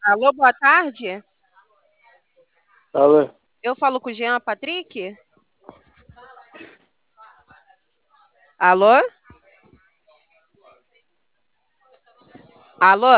Alô, boa tarde. Alô, Eu falo com o Jean Patrick? Alô? Alô?